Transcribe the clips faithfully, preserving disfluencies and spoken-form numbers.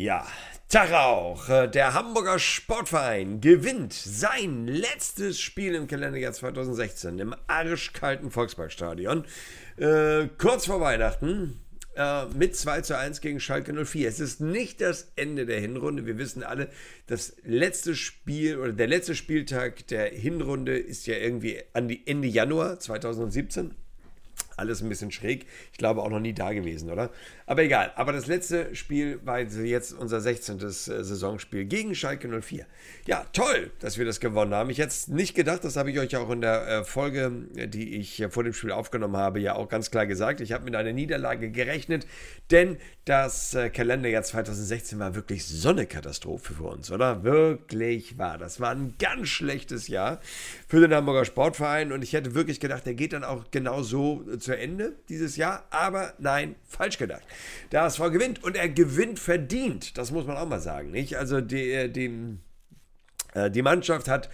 Ja, Tag auch. Äh, Der Hamburger Sportverein gewinnt sein letztes Spiel im Kalenderjahr zweitausendsechzehn im arschkalten Volksparkstadion. Äh, kurz vor Weihnachten äh, mit zwei zu eins gegen Schalke null vier. Es ist nicht das Ende der Hinrunde. Wir wissen alle, das letzte Spiel oder der letzte Spieltag der Hinrunde ist ja irgendwie an die Ende Januar zweitausendsiebzehn. Alles ein bisschen schräg. Ich glaube auch noch nie da gewesen, oder? Aber egal. Aber das letzte Spiel war jetzt unser sechzehntes Saisonspiel gegen Schalke null vier. Ja, toll, dass wir das gewonnen haben. Ich hätte es nicht gedacht, das habe ich euch auch in der Folge, die ich vor dem Spiel aufgenommen habe, ja auch ganz klar gesagt. Ich habe mit einer Niederlage gerechnet, denn das Kalenderjahr zweitausendsechzehn war wirklich so eine Katastrophe für uns, oder? Wirklich war. Das war ein ganz schlechtes Jahr für den Hamburger Sportverein und ich hätte wirklich gedacht, der geht dann auch genau so zu Ende dieses Jahr, aber nein, falsch gedacht. Der H S V gewinnt und er gewinnt verdient, das muss man auch mal sagen, nicht? Also die, die, die Mannschaft hat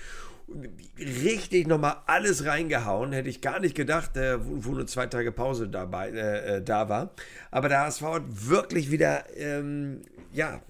richtig nochmal alles reingehauen, hätte ich gar nicht gedacht, wo nur zwei Tage Pause dabei, äh, da war, aber der H S V hat wirklich wieder, ähm, ja,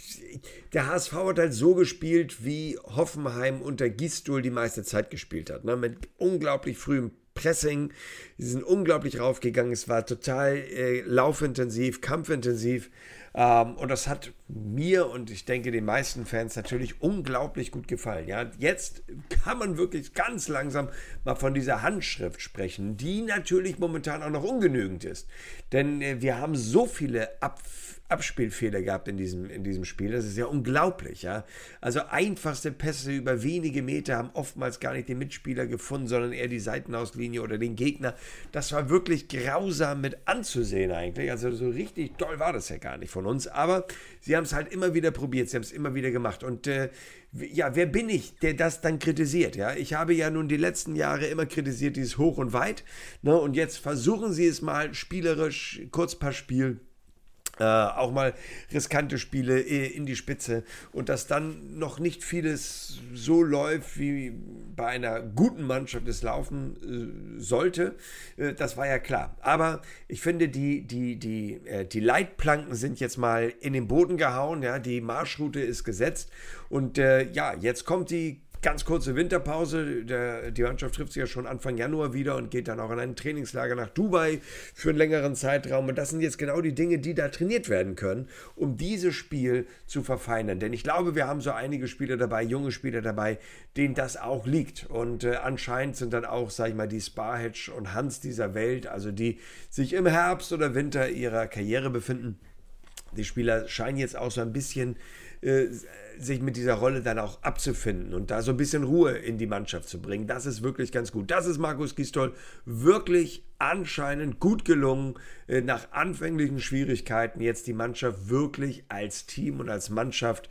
der H S V hat halt so gespielt, wie Hoffenheim unter Gistol die meiste Zeit gespielt hat, ne? Mit unglaublich frühem Pressing, sie sind unglaublich raufgegangen, es war total äh, laufintensiv, kampfintensiv ähm, und das hat mir und ich denke den meisten Fans natürlich unglaublich gut gefallen. Ja? Jetzt kann man wirklich ganz langsam mal von dieser Handschrift sprechen, die natürlich momentan auch noch ungenügend ist, denn äh, wir haben so viele Ab Abspielfehler gehabt in diesem, in diesem Spiel. Das ist ja unglaublich, ja. Also einfachste Pässe über wenige Meter haben oftmals gar nicht den Mitspieler gefunden, sondern eher die Seitenauslinie oder den Gegner. Das war wirklich grausam mit anzusehen eigentlich. Also so richtig toll war das ja gar nicht von uns. Aber sie haben es halt immer wieder probiert, sie haben es immer wieder gemacht. Und äh, ja, wer bin ich, der das dann kritisiert? Ja, ich habe ja nun die letzten Jahre immer kritisiert, dieses Hoch und Weit. Ne? Und jetzt versuchen sie es mal spielerisch, Kurzpassspiel. Äh, auch mal riskante Spiele in die Spitze und dass dann noch nicht vieles so läuft, wie bei einer guten Mannschaft es laufen äh, sollte, äh, das war ja klar. Aber ich finde, die, die, die, äh, die Leitplanken sind jetzt mal in den Boden gehauen, ja, die Marschroute ist gesetzt und äh, ja, jetzt kommt die ganz kurze Winterpause. Der, die Mannschaft trifft sich ja schon Anfang Januar wieder und geht dann auch in ein Trainingslager nach Dubai für einen längeren Zeitraum. Und das sind jetzt genau die Dinge, die da trainiert werden können, um dieses Spiel zu verfeinern. Denn ich glaube, wir haben so einige Spieler dabei, junge Spieler dabei, denen das auch liegt. Und äh, anscheinend sind dann auch, sag ich mal, die Sparhedge und Hans dieser Welt, also die sich im Herbst oder Winter ihrer Karriere befinden. Die Spieler scheinen jetzt auch so ein bisschen äh, sich mit dieser Rolle dann auch abzufinden und da so ein bisschen Ruhe in die Mannschaft zu bringen. Das ist wirklich ganz gut. Das ist Markus Gisdol wirklich anscheinend gut gelungen, äh, nach anfänglichen Schwierigkeiten jetzt die Mannschaft wirklich als Team und als Mannschaft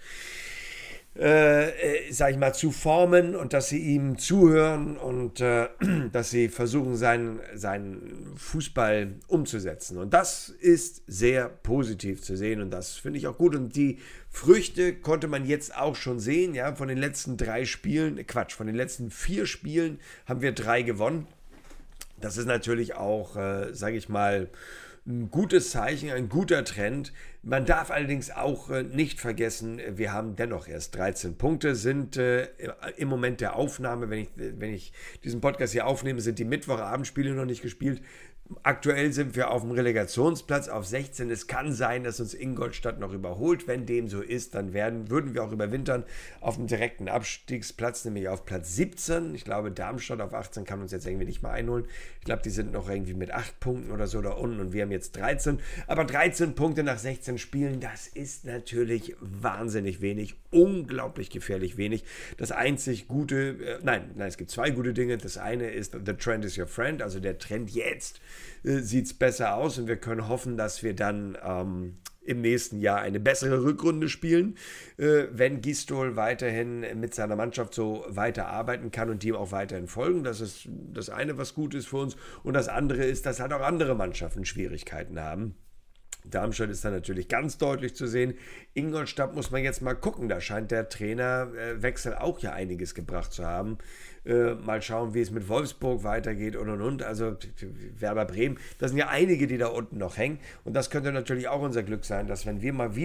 Äh, äh, sag ich mal, zu formen und dass sie ihm zuhören und äh, dass sie versuchen, seinen, seinen Fußball umzusetzen. Und das ist sehr positiv zu sehen und das finde ich auch gut. Und die Früchte konnte man jetzt auch schon sehen, ja, von den letzten drei Spielen, Quatsch, von den letzten vier Spielen haben wir drei gewonnen. Das ist natürlich auch, äh, sage ich mal, ein gutes Zeichen, ein guter Trend. Man darf allerdings auch äh, nicht vergessen, wir haben dennoch erst dreizehn Punkte, sind äh, im Moment der Aufnahme, wenn ich, wenn ich diesen Podcast hier aufnehme, sind die Mittwochabendspiele noch nicht gespielt. Aktuell sind wir auf dem Relegationsplatz auf sechzehn. Es kann sein, dass uns Ingolstadt noch überholt. Wenn dem so ist, dann werden, würden wir auch überwintern auf dem direkten Abstiegsplatz, nämlich auf Platz siebzehn. Ich glaube, Darmstadt auf achtzehn kann uns jetzt irgendwie nicht mehr einholen. Ich glaube, die sind noch irgendwie mit acht Punkten oder so da unten und wir haben jetzt dreizehn. Aber dreizehn Punkte nach sechzehn Spielen, das ist natürlich wahnsinnig wenig, unglaublich gefährlich wenig. Das einzig Gute, äh, nein, nein, es gibt zwei gute Dinge. Das eine ist, the trend is your friend, also der Trend jetzt sieht es besser aus und wir können hoffen, dass wir dann ähm, im nächsten Jahr eine bessere Rückrunde spielen, äh, wenn Gistol weiterhin mit seiner Mannschaft so weiter arbeiten kann und die ihm auch weiterhin folgen. Das ist das eine, was gut ist für uns. Und das andere ist, dass halt auch andere Mannschaften Schwierigkeiten haben. Darmstadt ist da natürlich ganz deutlich zu sehen. Ingolstadt muss man jetzt mal gucken. Da scheint der Trainerwechsel auch ja einiges gebracht zu haben. Äh, mal schauen, wie es mit Wolfsburg weitergeht und und und. Also Werder Bremen, das sind ja einige, die da unten noch hängen. Und das könnte natürlich auch unser Glück sein, dass wenn wir mal wieder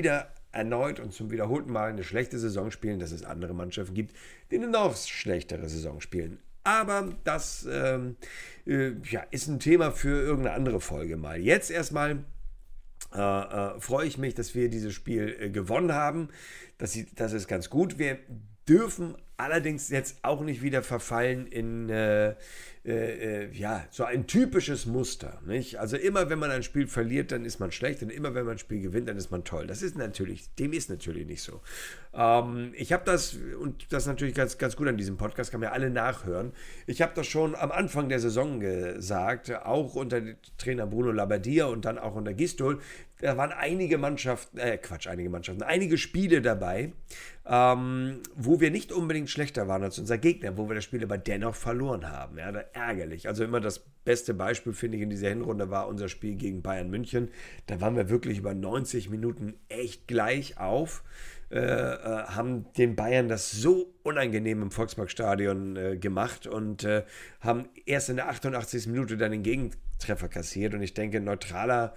erneut und zum wiederholten Mal eine schlechte Saison spielen, dass es andere Mannschaften gibt, die eine noch schlechtere Saison spielen. Aber das ähm, äh, ja, ist ein Thema für irgendeine andere Folge mal. Jetzt erstmal äh, äh, freue ich mich, dass wir dieses Spiel äh, gewonnen haben. Das, das ist ganz gut. Wir dürfen allerdings jetzt auch nicht wieder verfallen in äh, äh, ja, so ein typisches Muster. Nicht? Also immer, wenn man ein Spiel verliert, dann ist man schlecht und immer, wenn man ein Spiel gewinnt, dann ist man toll. Das ist natürlich, dem ist natürlich nicht so. Ähm, ich habe das, und das ist natürlich ganz, ganz gut an diesem Podcast, kann man ja alle nachhören. Ich habe das schon am Anfang der Saison gesagt, auch unter Trainer Bruno Labbadia und dann auch unter Gistol. Da waren einige Mannschaften, äh, Quatsch, einige Mannschaften, einige Spiele dabei, ähm, wo wir nicht unbedingt schlechter waren als unser Gegner, wo wir das Spiel aber dennoch verloren haben. Ja, ärgerlich. Also immer das beste Beispiel, finde ich, in dieser Hinrunde war unser Spiel gegen Bayern München. Da waren wir wirklich über neunzig Minuten echt gleich auf, äh, äh, haben den Bayern das so unangenehm im Volksparkstadion äh, gemacht und äh, haben erst in der achtundachtzigsten Minute dann den Gegentreffer kassiert. Und ich denke, neutraler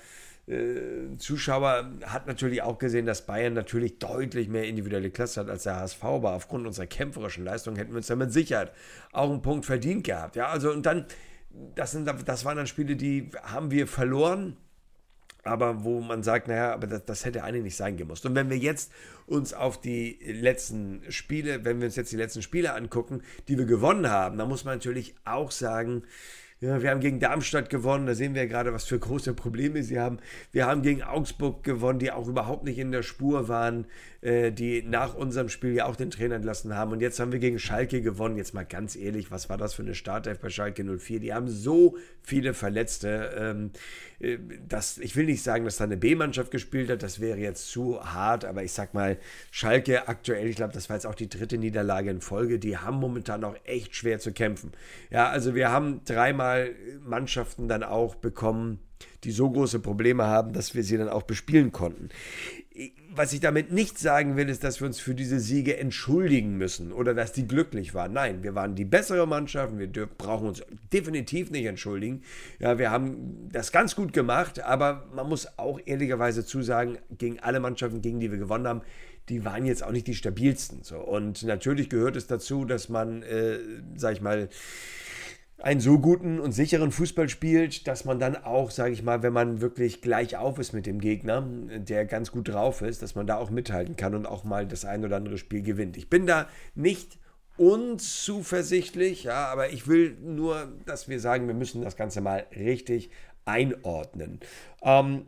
Zuschauer hat natürlich auch gesehen, dass Bayern natürlich deutlich mehr individuelle Klasse hat als der H S V, aber aufgrund unserer kämpferischen Leistung hätten wir uns dann mit Sicherheit auch einen Punkt verdient gehabt. Ja, also und dann, das, sind, das waren dann Spiele, die haben wir verloren, aber wo man sagt, naja, aber das, das hätte eigentlich nicht sein gemusst. Und wenn wir jetzt uns auf die letzten Spiele, wenn wir uns jetzt die letzten Spiele angucken, die wir gewonnen haben, dann muss man natürlich auch sagen, ja, wir haben gegen Darmstadt gewonnen, da sehen wir ja gerade, was für große Probleme sie haben. Wir haben gegen Augsburg gewonnen, die auch überhaupt nicht in der Spur waren, äh, die nach unserem Spiel ja auch den Trainer entlassen haben. Und jetzt haben wir gegen Schalke gewonnen. Jetzt mal ganz ehrlich, was war das für eine Startelf bei Schalke null vier? Die haben so viele Verletzte. Ähm, äh, das, ich will nicht sagen, dass da eine B-Mannschaft gespielt hat, das wäre jetzt zu hart, aber ich sag mal, Schalke aktuell, ich glaube, das war jetzt auch die dritte Niederlage in Folge, die haben momentan auch echt schwer zu kämpfen. Ja, also wir haben dreimal Mannschaften dann auch bekommen, die so große Probleme haben, dass wir sie dann auch bespielen konnten. Was ich damit nicht sagen will, ist, dass wir uns für diese Siege entschuldigen müssen oder dass die glücklich waren. Nein, wir waren die bessere Mannschaft, wir dürfen, brauchen uns definitiv nicht entschuldigen. Ja, wir haben das ganz gut gemacht, aber man muss auch ehrlicherweise zusagen, gegen alle Mannschaften, gegen die wir gewonnen haben, die waren jetzt auch nicht die stabilsten. So. Und natürlich gehört es dazu, dass man, äh, sag ich mal, einen so guten und sicheren Fußball spielt, dass man dann auch, sage ich mal, wenn man wirklich gleich auf ist mit dem Gegner, der ganz gut drauf ist, dass man da auch mithalten kann und auch mal das ein oder andere Spiel gewinnt. Ich bin da nicht unzuversichtlich, ja, aber ich will nur, dass wir sagen, wir müssen das Ganze mal richtig einordnen. Ähm,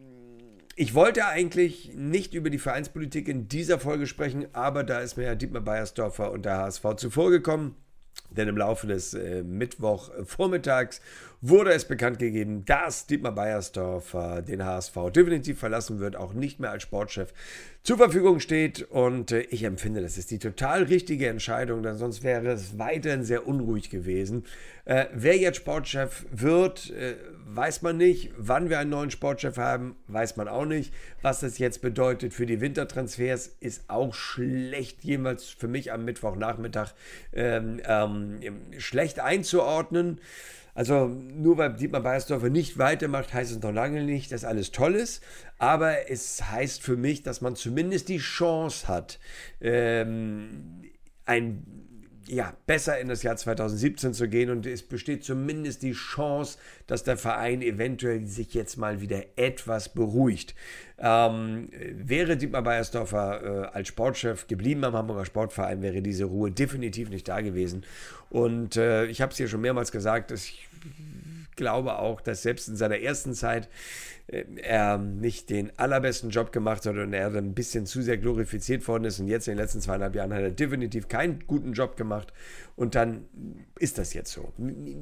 Ich wollte eigentlich nicht über die Vereinspolitik in dieser Folge sprechen, aber da ist mir ja Dietmar Beiersdorfer und der H S V zuvor gekommen. Denn im Laufe des äh, Mittwochvormittags wurde es bekannt gegeben, dass Dietmar Beiersdorfer den H S V definitiv verlassen wird, auch nicht mehr als Sportchef zur Verfügung steht. Und äh, ich empfinde, das ist die total richtige Entscheidung, denn sonst wäre es weiterhin sehr unruhig gewesen. Äh, wer jetzt Sportchef wird, äh, weiß man nicht. Wann wir einen neuen Sportchef haben, weiß man auch nicht. Was das jetzt bedeutet für die Wintertransfers, ist auch schlecht, jemals für mich am Mittwochnachmittag ähm, ähm, schlecht einzuordnen. Also nur weil Dietmar Beiersdorfer nicht weitermacht, heißt es noch lange nicht, dass alles toll ist. Aber es heißt für mich, dass man zumindest die Chance hat, ähm, ein ja, besser in das Jahr zweitausendsiebzehn zu gehen, und es besteht zumindest die Chance, dass der Verein eventuell sich jetzt mal wieder etwas beruhigt. Ähm, wäre Dietmar Beiersdorfer äh, als Sportchef geblieben am Hamburger Sportverein, wäre diese Ruhe definitiv nicht da gewesen. Und äh, ich habe es hier schon mehrmals gesagt, dass ich glaube auch, dass selbst in seiner ersten Zeit äh, er nicht den allerbesten Job gemacht hat und er dann ein bisschen zu sehr glorifiziert worden ist, und jetzt in den letzten zweieinhalb Jahren hat er definitiv keinen guten Job gemacht, und dann ist das jetzt so.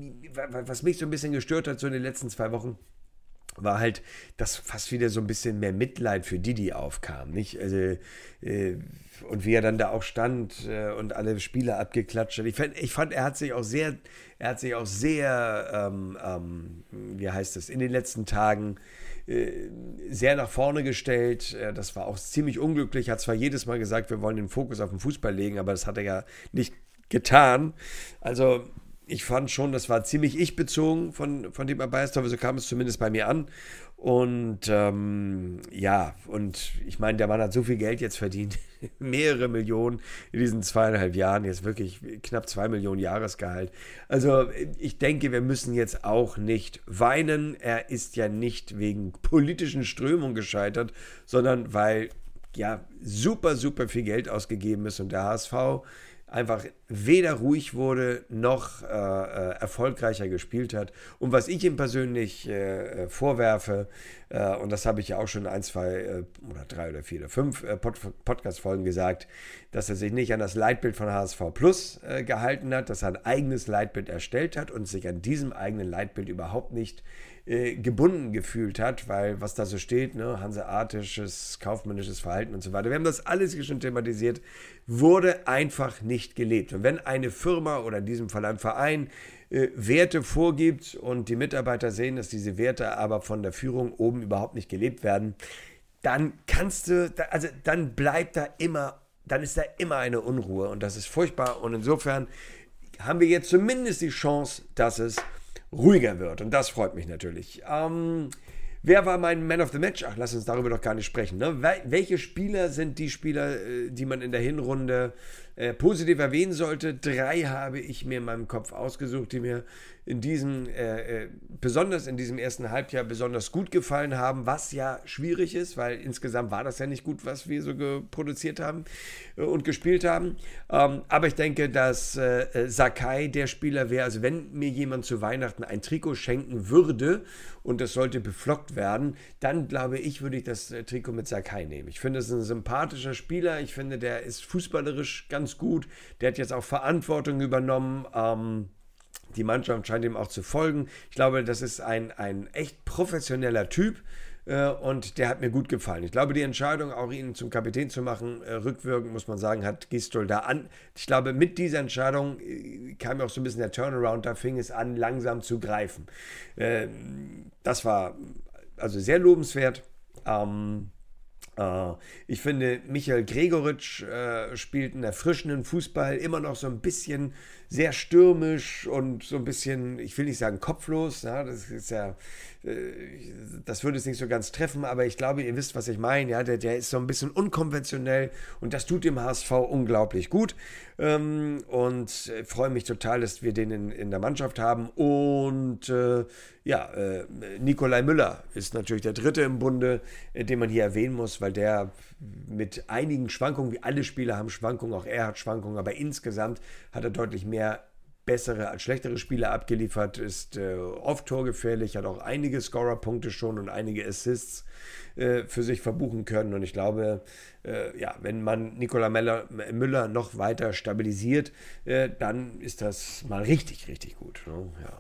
Was mich so ein bisschen gestört hat so in den letzten zwei Wochen, war halt, dass fast wieder so ein bisschen mehr Mitleid für Didi aufkam, nicht? Also, äh, und wie er dann da auch stand äh, und alle Spieler abgeklatscht hat. Ich fand, ich fand, er hat sich auch sehr, er hat sich auch sehr, ähm, ähm, wie heißt es, in den letzten Tagen äh, sehr nach vorne gestellt. Äh, das war auch ziemlich unglücklich. Hat zwar jedes Mal gesagt, wir wollen den Fokus auf den Fußball legen, aber das hat er ja nicht getan. Also ich fand schon, das war ziemlich ich-bezogen von, von Dietmar Beiersdorfer, so kam es zumindest bei mir an. Und ähm, ja, und ich meine, der Mann hat so viel Geld jetzt verdient, mehrere Millionen in diesen zweieinhalb Jahren, jetzt wirklich knapp zwei Millionen Jahresgehalt. Also ich denke, wir müssen jetzt auch nicht weinen. Er ist ja nicht wegen politischen Strömungen gescheitert, sondern weil ja super, super viel Geld ausgegeben ist und der H S V einfach weder ruhig wurde noch äh, äh, erfolgreicher gespielt hat. Und was ich ihm persönlich äh, vorwerfe, äh, und das habe ich ja auch schon ein, zwei äh, oder drei oder vier oder fünf äh, Pod Podcast-Folgen gesagt, dass er sich nicht an das Leitbild von H S V Plus äh, gehalten hat, dass er ein eigenes Leitbild erstellt hat und sich an diesem eigenen Leitbild überhaupt nicht äh, gebunden gefühlt hat, weil was da so steht, ne, hanseatisches, kaufmännisches Verhalten und so weiter, wir haben das alles hier schon thematisiert, wurde einfach nicht gelebt. Und wenn eine Firma oder in diesem Fall ein Verein äh, Werte vorgibt und die Mitarbeiter sehen, dass diese Werte aber von der Führung oben überhaupt nicht gelebt werden, dann kannst du, also dann bleibt da immer, dann ist da immer eine Unruhe und das ist furchtbar und insofern haben wir jetzt zumindest die Chance, dass es ruhiger wird und das freut mich natürlich. Ähm, wer war mein Man of the Match? Ach, lass uns darüber doch gar nicht sprechen. Ne? Welche Spieler sind die Spieler, die man in der Hinrunde äh, positiv erwähnen sollte? Drei habe ich mir in meinem Kopf ausgesucht, die mir in diesem, äh, äh, besonders in diesem ersten Halbjahr besonders gut gefallen haben, was ja schwierig ist, weil insgesamt war das ja nicht gut, was wir so produziert haben äh, und gespielt haben. Ähm, aber ich denke, dass äh, Sakai der Spieler wäre, also wenn mir jemand zu Weihnachten ein Trikot schenken würde und das sollte beflockt werden, dann glaube ich, würde ich das äh, Trikot mit Sakai nehmen. Ich finde, es ist ein sympathischer Spieler, ich finde, der ist fußballerisch ganz gut, der hat jetzt auch Verantwortung übernommen, ähm, die Mannschaft scheint ihm auch zu folgen. Ich glaube, das ist ein, ein echt professioneller Typ äh, und der hat mir gut gefallen. Ich glaube, die Entscheidung, auch ihn zum Kapitän zu machen, äh, rückwirkend, muss man sagen, hat Gistol da an. Ich glaube, mit dieser Entscheidung äh, kam ja auch so ein bisschen der Turnaround, da fing es an, langsam zu greifen. Äh, das war also sehr lobenswert. Ähm, Uh, ich finde, Michael Gregoritsch uh, spielt einen erfrischenden Fußball, immer noch so ein bisschen sehr stürmisch und so ein bisschen, ich will nicht sagen kopflos, ja, das ist ja, äh, das würde es nicht so ganz treffen, aber ich glaube, ihr wisst, was ich meine, ja, der, der ist so ein bisschen unkonventionell und das tut dem H S V unglaublich gut ähm, und äh, freue mich total, dass wir den in, in der Mannschaft haben und äh, ja, äh, Nikolai Müller ist natürlich der Dritte im Bunde, äh, den man hier erwähnen muss, weil der mit einigen Schwankungen, wie alle Spieler haben Schwankungen, auch er hat Schwankungen, aber insgesamt hat er deutlich mehr bessere als schlechtere Spiele abgeliefert, ist äh, oft torgefährlich, hat auch einige Scorerpunkte schon und einige Assists äh, für sich verbuchen können und ich glaube, äh, ja, wenn man Nikolai Müller, Müller noch weiter stabilisiert, äh, dann ist das mal richtig, richtig gut. Ne? Ja.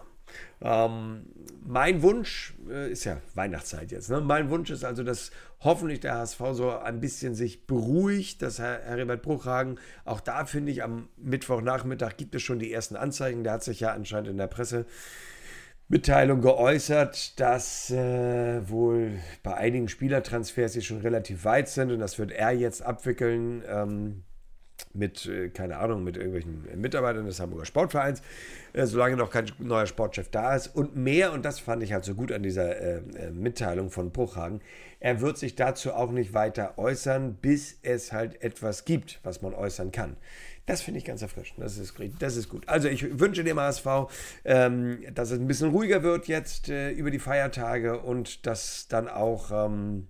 Ähm, mein Wunsch äh, ist ja Weihnachtszeit jetzt. Ne? Mein Wunsch ist also, dass hoffentlich der H S V so ein bisschen sich beruhigt, dass Herr Heribert Bruchhagen, auch da finde ich, am Mittwochnachmittag gibt es schon die ersten Anzeigen. Der hat sich ja anscheinend in der Pressemitteilung geäußert, dass äh, wohl bei einigen Spielertransfers sie schon relativ weit sind und das wird er jetzt abwickeln. Ähm, mit, keine Ahnung, mit irgendwelchen Mitarbeitern des Hamburger Sportvereins, äh, solange noch kein neuer Sportchef da ist und mehr, und das fand ich halt so gut an dieser äh, Mitteilung von Bruchhagen, er wird sich dazu auch nicht weiter äußern, bis es halt etwas gibt, was man äußern kann. Das finde ich ganz erfrischend, das ist, das ist gut. Also ich wünsche dem H S V, ähm, dass es ein bisschen ruhiger wird jetzt äh, über die Feiertage und dass dann auch ähm,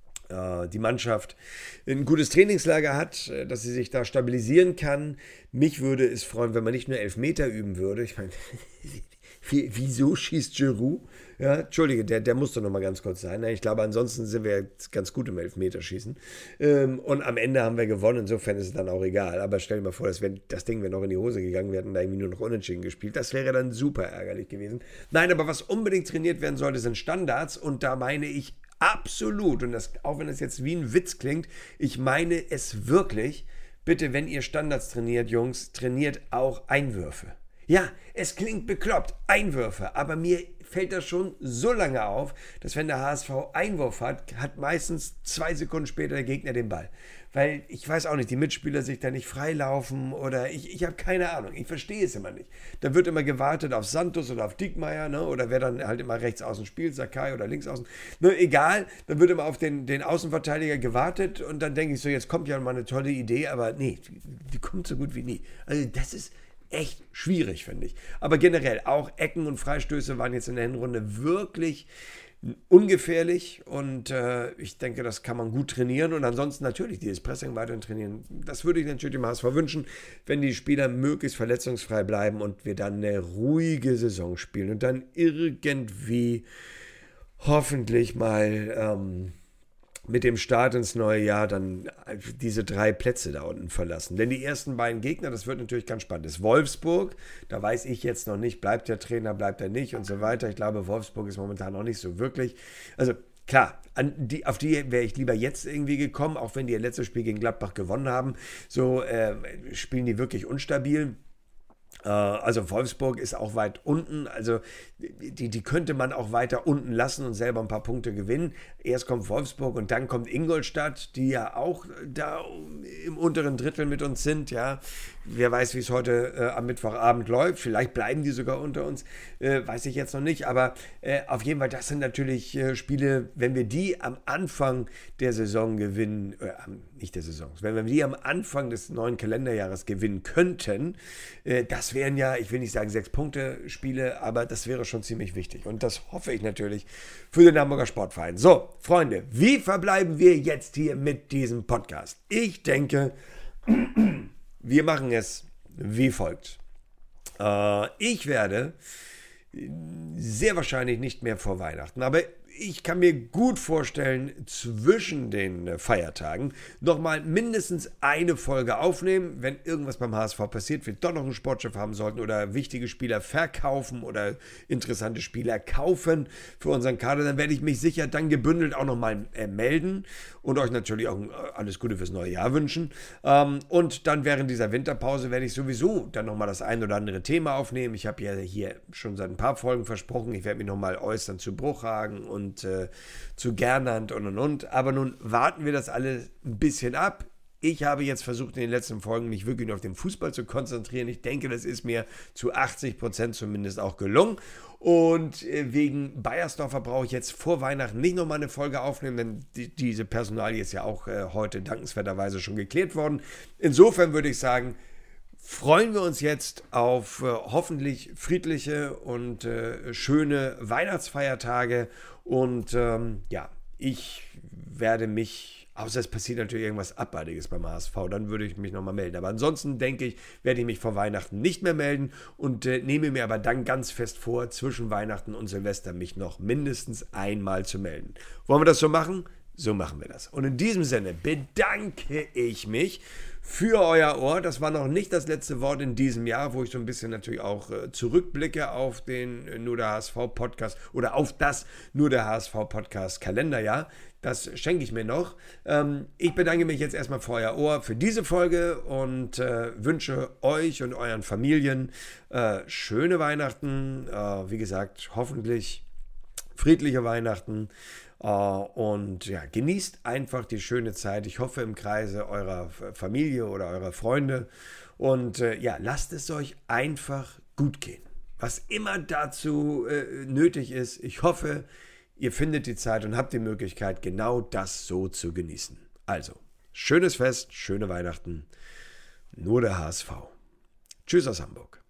die Mannschaft ein gutes Trainingslager hat, dass sie sich da stabilisieren kann. Mich würde es freuen, wenn man nicht nur Elfmeter üben würde. Ich meine, wieso schießt Giroud? Ja, Entschuldige, der, der muss doch noch mal ganz kurz sein. Ich glaube, ansonsten sind wir jetzt ganz gut im Elfmeterschießen. Und am Ende haben wir gewonnen, insofern ist es dann auch egal. Aber stell dir mal vor, dass wenn das Ding wäre noch in die Hose gegangen, wir hätten da irgendwie nur noch unentschieden gespielt. Das wäre dann super ärgerlich gewesen. Nein, aber was unbedingt trainiert werden sollte, sind Standards. Und da meine ich absolut, und das, auch wenn das jetzt wie ein Witz klingt, ich meine es wirklich, bitte, wenn ihr Standards trainiert, Jungs, trainiert auch Einwürfe. Ja, es klingt bekloppt, Einwürfe, aber mir fällt das schon so lange auf, dass wenn der H S V Einwurf hat, hat meistens zwei Sekunden später der Gegner den Ball. Weil ich weiß auch nicht, die Mitspieler sich da nicht freilaufen oder ich, ich habe keine Ahnung. Ich verstehe es immer nicht. Da wird immer gewartet auf Santos oder auf Diekmeyer, ne? Oder wer dann halt immer rechts außen spielt, Sakai oder links außen. Ne, egal, dann wird immer auf den, den Außenverteidiger gewartet und dann denke ich so, jetzt kommt ja mal eine tolle Idee, aber nee, die, die kommt so gut wie nie. Also das ist echt schwierig, finde ich. Aber generell, auch Ecken und Freistöße waren jetzt in der Hinrunde wirklich ungefährlich und äh, ich denke, das kann man gut trainieren und ansonsten natürlich dieses Pressing weiterhin trainieren. Das würde ich natürlich dem H S V wünschen, wenn die Spieler möglichst verletzungsfrei bleiben und wir dann eine ruhige Saison spielen und dann irgendwie hoffentlich mal ähm, mit dem Start ins neue Jahr dann diese drei Plätze da unten verlassen. Denn die ersten beiden Gegner, das wird natürlich ganz spannend. Das ist Wolfsburg, da weiß ich jetzt noch nicht, bleibt der Trainer, bleibt er nicht und so weiter. Ich glaube, Wolfsburg ist momentan noch nicht so wirklich. Also klar, an die, auf die wäre ich lieber jetzt irgendwie gekommen, auch wenn die ihr letztes Spiel gegen Gladbach gewonnen haben. So äh, spielen die wirklich unstabil. Also Wolfsburg ist auch weit unten, also die, die könnte man auch weiter unten lassen und selber ein paar Punkte gewinnen. Erst kommt Wolfsburg und dann kommt Ingolstadt, die ja auch da im unteren Drittel mit uns sind, ja. Wer weiß, wie es heute äh, am Mittwochabend läuft, vielleicht bleiben die sogar unter uns, äh, weiß ich jetzt noch nicht, aber äh, auf jeden Fall, das sind natürlich äh, Spiele, wenn wir die am Anfang der Saison gewinnen, äh, nicht der Saison, wenn wir die am Anfang des neuen Kalenderjahres gewinnen könnten, äh, das wären ja, ich will nicht sagen sechs Punkte Spiele, aber das wäre schon ziemlich wichtig und das hoffe ich natürlich für den Hamburger Sportverein. So, Freunde, wie verbleiben wir jetzt hier mit diesem Podcast? Ich denke, wir machen es wie folgt. Äh, ich werde sehr wahrscheinlich nicht mehr vor Weihnachten, aber ich kann mir gut vorstellen, zwischen den Feiertagen nochmal mindestens eine Folge aufnehmen, wenn irgendwas beim H S V passiert, wir doch noch einen Sportchef haben sollten oder wichtige Spieler verkaufen oder interessante Spieler kaufen für unseren Kader, dann werde ich mich sicher dann gebündelt auch nochmal äh, melden und euch natürlich auch äh, alles Gute fürs neue Jahr wünschen. Ähm, und dann während dieser Winterpause werde ich sowieso dann nochmal das ein oder andere Thema aufnehmen. Ich habe ja hier schon seit ein paar Folgen versprochen, ich werde mich nochmal äußern zu Bruchhagen und Und, äh, zu Gernand und und und. Aber nun warten wir das alles ein bisschen ab. Ich habe jetzt versucht, in den letzten Folgen mich wirklich nur auf den Fußball zu konzentrieren. Ich denke, das ist mir zu achtzig Prozent zumindest auch gelungen. Und äh, wegen Beiersdorfer brauche ich jetzt vor Weihnachten nicht nochmal eine Folge aufnehmen, denn die, diese Personalie ist ja auch äh, heute dankenswerterweise schon geklärt worden. Insofern würde ich sagen, freuen wir uns jetzt auf äh, hoffentlich friedliche und äh, schöne Weihnachtsfeiertage und ähm, ja, ich werde mich, außer es passiert natürlich irgendwas Abartiges beim H S V, dann würde ich mich nochmal melden. Aber ansonsten denke ich, werde ich mich vor Weihnachten nicht mehr melden und äh, nehme mir aber dann ganz fest vor, zwischen Weihnachten und Silvester mich noch mindestens einmal zu melden. Wollen wir das so machen? So machen wir das. Und in diesem Sinne bedanke ich mich für euer Ohr. Das war noch nicht das letzte Wort in diesem Jahr, wo ich so ein bisschen natürlich auch äh, zurückblicke auf den äh, Nur der H S V-Podcast oder auf das Nur der H S V-Podcast Kalenderjahr. Das schenke ich mir noch. Ähm, ich bedanke mich jetzt erstmal für euer Ohr für diese Folge und äh, wünsche euch und euren Familien äh, schöne Weihnachten. Äh, wie gesagt, hoffentlich friedliche Weihnachten. Uh, und ja, genießt einfach die schöne Zeit. Ich hoffe im Kreise eurer Familie oder eurer Freunde. Und uh, ja, lasst es euch einfach gut gehen. Was immer dazu uh, nötig ist. Ich hoffe, ihr findet die Zeit und habt die Möglichkeit, genau das so zu genießen. Also, schönes Fest, schöne Weihnachten. Nur der H S V. Tschüss aus Hamburg.